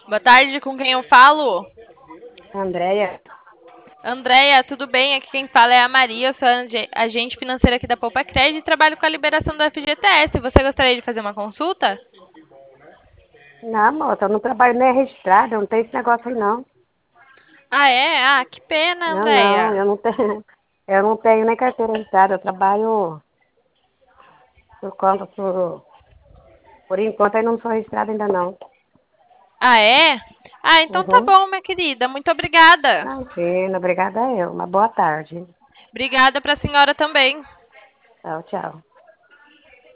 Boa tarde, com quem eu falo? Andréia, Andréia, tudo bem? Aqui quem fala é a Maria, eu sou agente financeira aqui da Poupa Crédito e trabalho com a liberação do FGTS. Você gostaria de fazer uma consulta? não, moça, eu não trabalho nem registrada, eu não tenho esse negócio aí, não. Ah, é? Ah, que pena, Não, não, Andréia. eu não tenho, eu não tenho nem carteira registrada, eu trabalho por conta, por enquanto eu não sou registrada ainda não. Ah, é? Ah, então tá Uhum. bom, minha querida. Muito obrigada. Imagina, obrigada a eu. Uma boa tarde. Obrigada para a senhora também. Tchau, tchau.